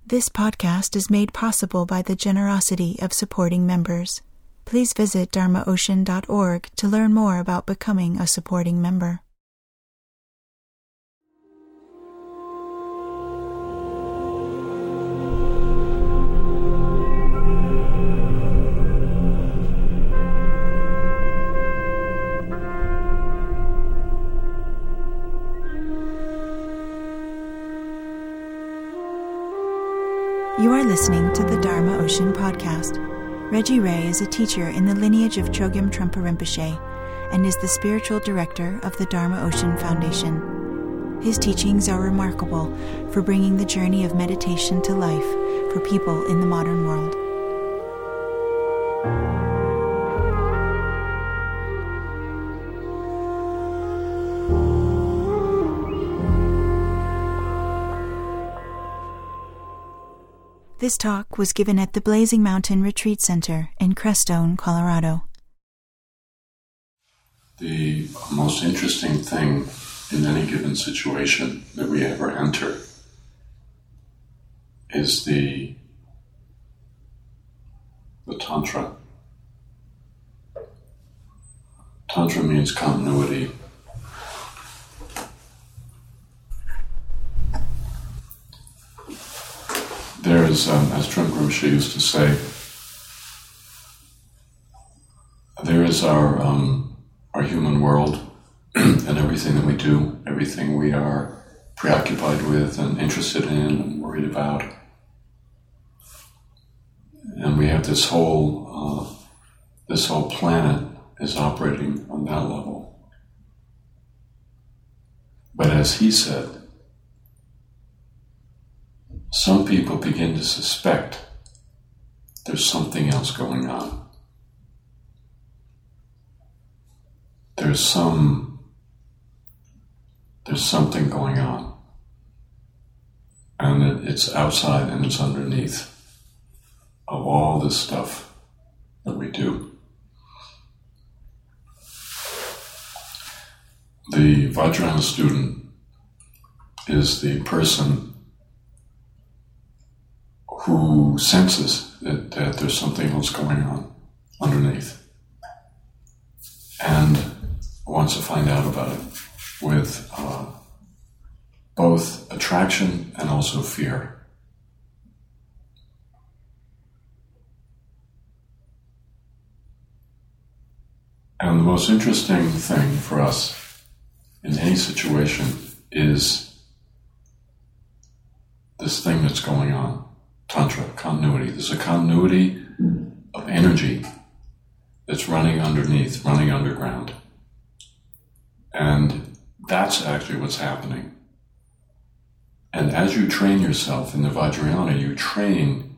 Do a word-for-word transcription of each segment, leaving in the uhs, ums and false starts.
This podcast is made possible by the generosity of supporting members. Please visit dharma ocean dot org to learn more about becoming a supporting member. You are listening to the Dharma Ocean podcast. Reggie Ray is a teacher in the lineage of Chogyam Trungpa Rinpoche and is the spiritual director of the Dharma Ocean Foundation. His teachings are remarkable for bringing the journey of meditation to life for people in the modern world. This talk was given at the Blazing Mountain Retreat Center in Crestone, Colorado. The most interesting thing in any given situation that we ever enter is the, the Tantra. Tantra means continuity. There is, um, as Trungpa Rinpoche used to say, there is our um, our human world and everything that we do, everything we are preoccupied with and interested in and worried about. And we have this whole, uh, this whole planet is operating on that level. But as he said, some people begin to suspect there's something else going on. There's some, there's something going on. And it, it's outside and it's underneath of all this stuff that we do. The Vajrayana student is the person who senses that, that there's something else going on underneath and wants to find out about it with uh, both attraction and also fear. And the most interesting thing for us in any situation is this thing that's going on. Tantra, continuity. There's a continuity of energy that's running underneath, running underground. And that's actually what's happening. And as you train yourself in the Vajrayana, you train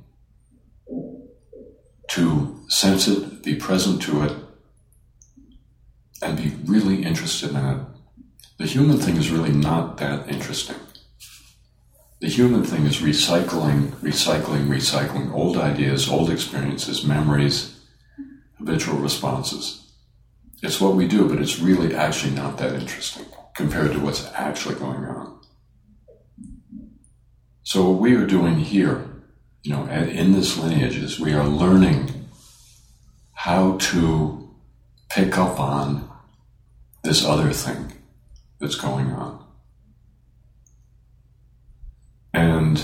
to sense it, be present to it, and be really interested in it. The human thing is really not that interesting. The human thing is recycling, recycling, recycling old ideas, old experiences, memories, habitual responses. It's what we do, but it's really actually not that interesting compared to what's actually going on. So what we are doing here, you know, in this lineage is we are learning how to pick up on this other thing that's going on. And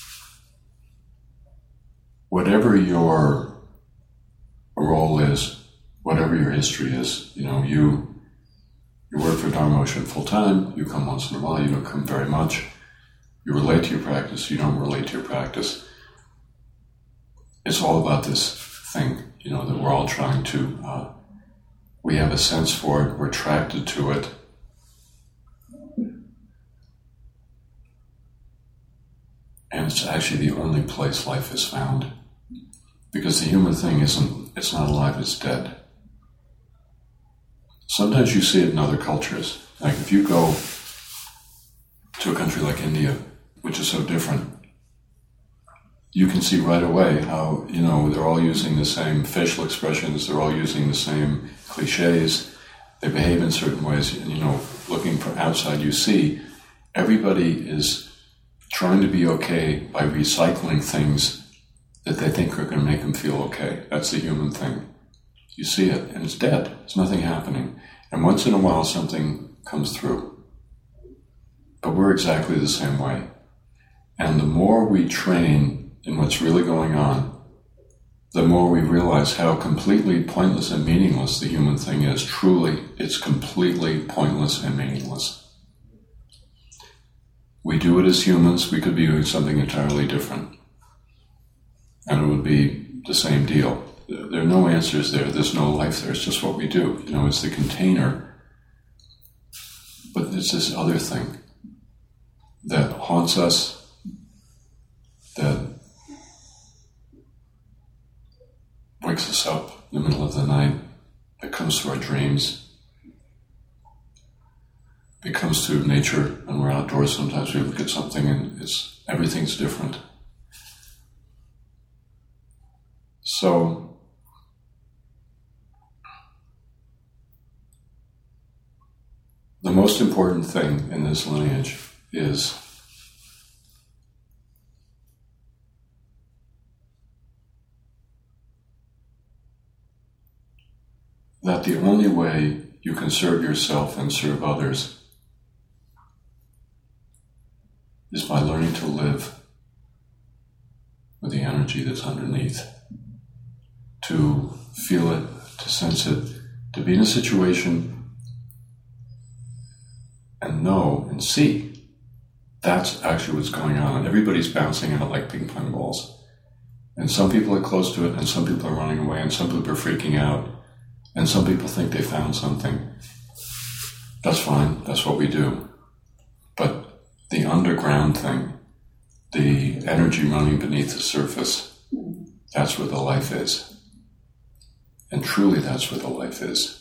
whatever your role is, whatever your history is, you know, you you work for Dharma Ocean full time, you come once in a while, you don't come very much, you relate to your practice, you don't relate to your practice. It's all about this thing, you know, that we're all trying to, uh, we have a sense for it, we're attracted to it. And it's actually the only place life is found. Because the human thing isn't, it's not alive, it's dead. Sometimes you see it in other cultures. Like if you go to a country like India, which is so different, you can see right away how, you know, they're all using the same facial expressions, they're all using the same cliches, they behave in certain ways, you know, looking from outside, you see everybody is trying to be okay by recycling things that they think are going to make them feel okay. That's the human thing. You see it, and it's dead. There's nothing happening. And once in a while, something comes through. But we're exactly the same way. And the more we train in what's really going on, the more we realize how completely pointless and meaningless the human thing is. Truly, it's completely pointless and meaningless. We do it as humans. We could be doing something entirely different. And it would be the same deal. There are no answers there. There's no life there. It's just what we do. You know, it's the container. But it's this other thing that haunts us, that wakes us up in the middle of the night, that comes through our dreams. It comes through nature. When we're outdoors, sometimes we look at something and it's everything's different. So, the most important thing in this lineage is that the only way you can serve yourself and serve others is by learning to live with the energy that's underneath, to feel it, to sense it, to be in a situation and know and see that's actually what's going on. Everybody's bouncing out like ping pong balls. And some people are close to it, and some people are running away, and some people are freaking out, and some people think they found something. That's fine, that's what we do. But the underground thing, the energy running beneath the surface, that's where the life is. And truly that's where the life is.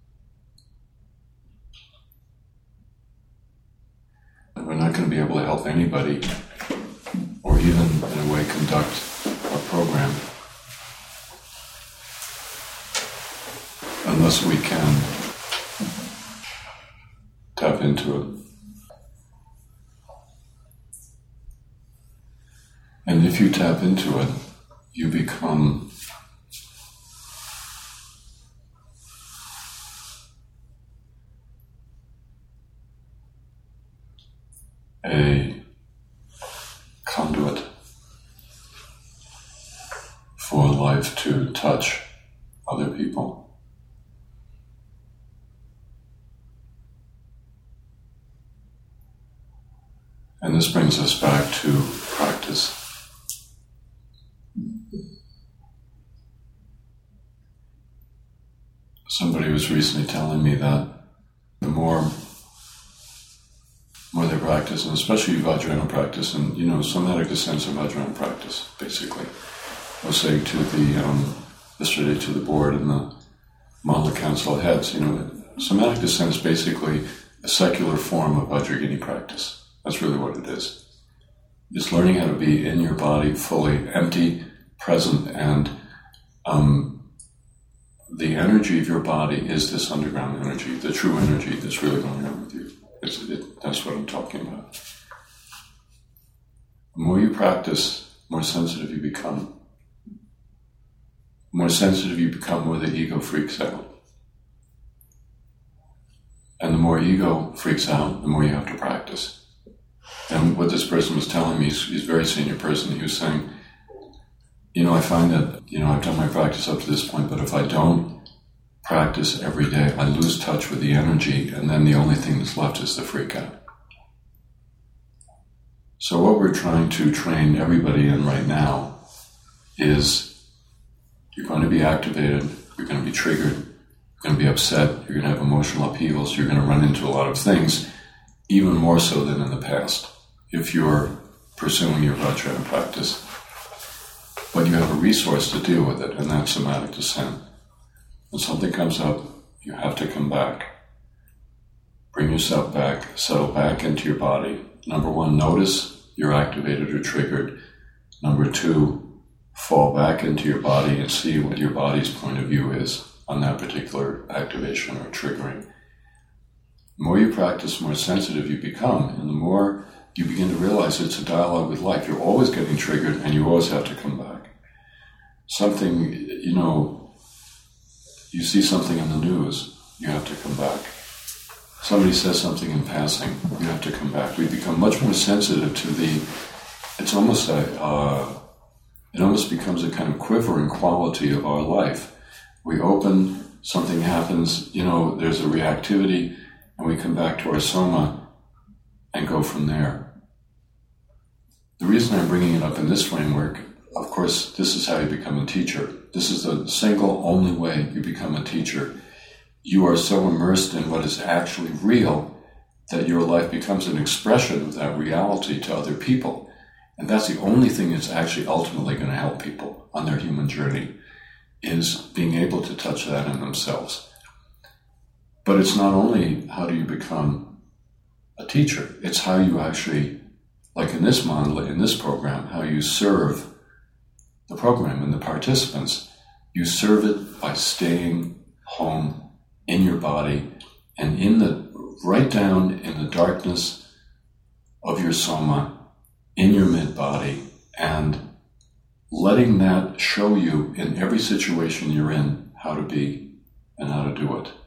We're not going to be able to help anybody, or even in a way conduct a program, unless we can tap into it. And if you tap into it, you become a conduit for life to touch other people. And this brings us back to practice. Somebody was recently telling me that the more more they practice, and especially Vajrayana practice, and, you know, somatic descents of Vajrayana practice, basically. I was saying to the, um, yesterday to the board and the Mandala Council heads, you know, somatic descent is basically a secular form of Vajrayana practice. That's really what it is. It's learning how to be in your body fully empty, present, and um, the energy of your body is this underground energy, the true energy that's really going on with you. It's, it, that's what I'm talking about. The more you practice, the more sensitive you become. The more sensitive you become, the more the ego freaks out. And the more ego freaks out, the more you have to practice. And what this person was telling me, he's, he's a very senior person, he was saying, you know, I find that, you know, I've done my practice up to this point, but if I don't practice every day, I lose touch with the energy, and then the only thing that's left is the freak out. So what we're trying to train everybody in right now is you're going to be activated, you're going to be triggered, you're going to be upset, you're going to have emotional upheavals, you're going to run into a lot of things, even more so than in the past, if you're pursuing your Vajrayana practice. But you have a resource to deal with it, and that's somatic descent. When something comes up, you have to come back. Bring yourself back, settle back into your body. Number one, notice you're activated or triggered. Number two, fall back into your body and see what your body's point of view is on that particular activation or triggering. The more you practice, the more sensitive you become, and the more you begin to realize it's a dialogue with life. You're always getting triggered, and you always have to come back. Something, you know, you see something in the news, you have to come back. Somebody says something in passing, you have to come back. We become much more sensitive to the, it's almost a, uh, it almost becomes a kind of quivering quality of our life. We open, something happens, you know, there's a reactivity, and we come back to our soma and go from there. The reason I'm bringing it up in this framework, of course, this is how you become a teacher. This is the single only way you become a teacher. You are so immersed in what is actually real that your life becomes an expression of that reality to other people. And that's the only thing that's actually ultimately going to help people on their human journey, is being able to touch that in themselves. But it's not only how do you become a teacher, it's how you actually, like in this model, in this program, how you serve the program and the participants. You serve it by staying home in your body and in the, right down in the darkness of your soma, in your mid-body, and letting that show you in every situation you're in how to be and how to do it.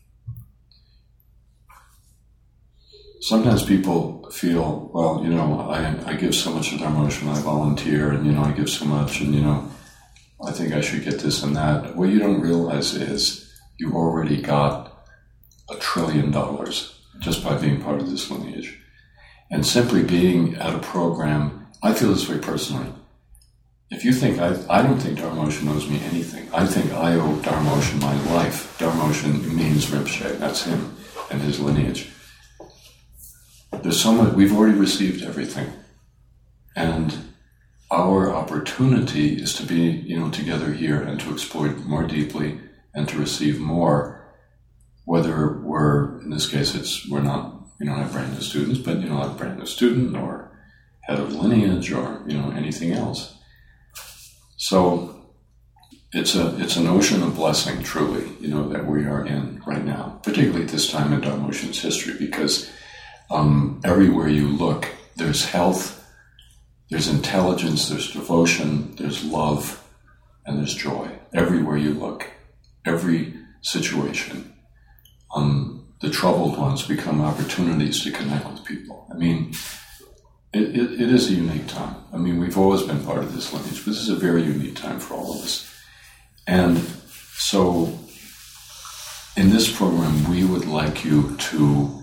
Sometimes people feel, well, you know, I, I give so much to Dharma Ocean, I volunteer, and, you know, I give so much, and, you know, I think I should get this and that. What you don't realize is you've already got a trillion dollars just by being part of this lineage. And simply being at a program, I feel this way personally. If you think, I, I don't think Dharma Ocean owes me anything. I think I owe Dharma Ocean my life. Dharma Ocean means Rinpoche, that's him and his lineage. There's so much, we've already received everything. And our opportunity is to be, you know, together here and to explore more deeply and to receive more, whether we're, in this case, it's, we're not, we don't have brand new students, but, you know, like brand new student or head of lineage or, you know, anything else. So it's a, it's an ocean of blessing, truly, you know, that we are in right now, particularly at this time in Dharma Ocean's history, because Um, everywhere you look, there's health, there's intelligence, there's devotion, there's love, and there's joy. Everywhere you look, every situation. Um, the troubled ones become opportunities to connect with people. I mean, it, it, it is a unique time. I mean, we've always been part of this lineage, but this is a very unique time for all of us. And so, in this program, we would like you to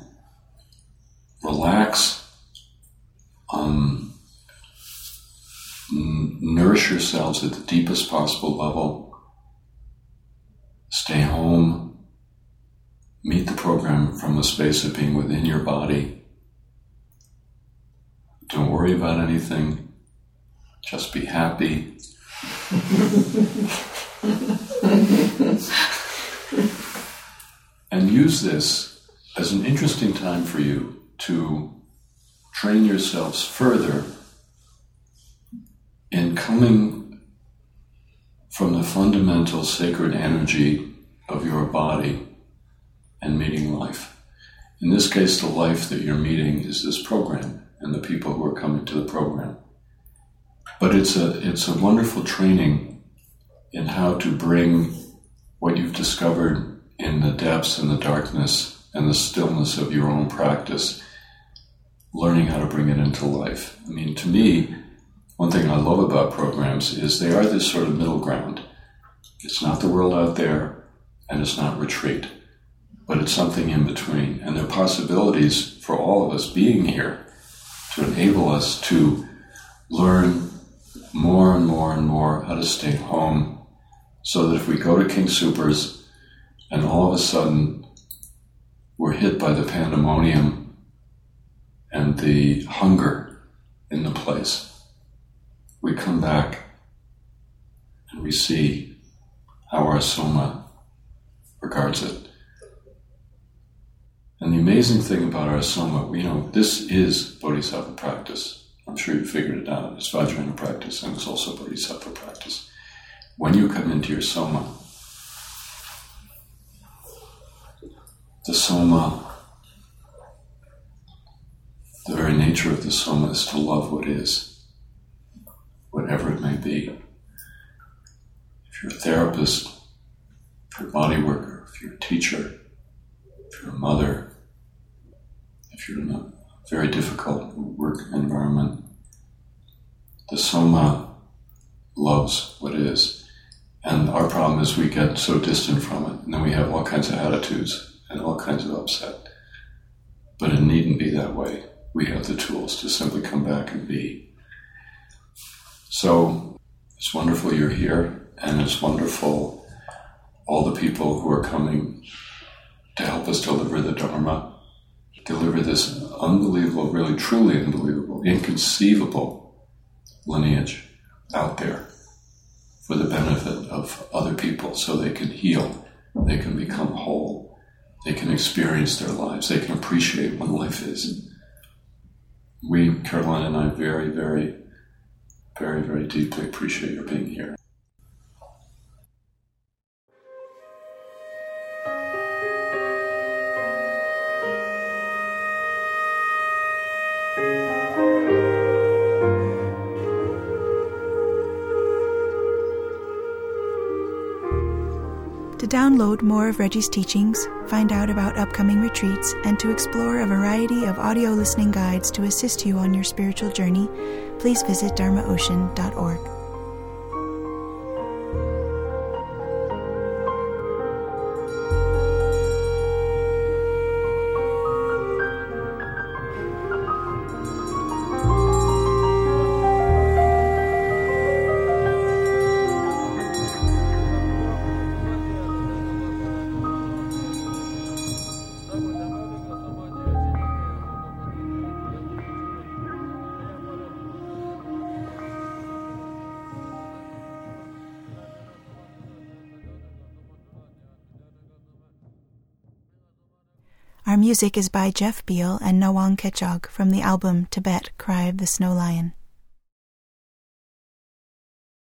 relax, um, n- nourish yourselves at the deepest possible level, stay home, meet the program from the space of being within your body. Don't worry about anything, just be happy. And use this as an interesting time for you to train yourselves further in coming from the fundamental sacred energy of your body and meeting life. In this case, the life that you're meeting is this program and the people who are coming to the program. But it's a, it's a wonderful training in how to bring what you've discovered in the depths and the darkness and the stillness of your own practice, learning how to bring it into life. I mean, to me, one thing I love about programs is they are this sort of middle ground. It's not the world out there, and it's not retreat, but it's something in between. And there are possibilities for all of us being here to enable us to learn more and more and more how to stay home, so that if we go to King Soopers and all of a sudden we're hit by the pandemonium and the hunger in the place, we come back and we see how our soma regards it. And the amazing thing about our soma, you know, this is Bodhisattva practice. I'm sure you figured it out. It's Vajrayana practice and it's also Bodhisattva practice. When you come into your soma, the soma The very nature of the Soma is to love what is, whatever it may be. If you're a therapist, if you're a body worker, if you're a teacher, if you're a mother, if you're in a very difficult work environment, the Soma loves what is. And our problem is we get so distant from it, and then we have all kinds of attitudes and all kinds of upset. But it needn't be that way. We have the tools to simply come back and be. So it's wonderful you're here, and it's wonderful all the people who are coming to help us deliver the Dharma, deliver this unbelievable, really truly unbelievable, inconceivable lineage out there for the benefit of other people so they can heal, they can become whole, they can experience their lives, they can appreciate what life is. We, Caroline and I, very, very, very, very deeply appreciate your being here. To download more of Reggie's teachings, find out about upcoming retreats, and to explore a variety of audio listening guides to assist you on your spiritual journey, please visit dharma ocean dot org. Our music is by Jeff Beal and Nawang Kechog from the album Tibet, Cry of the Snow Lion.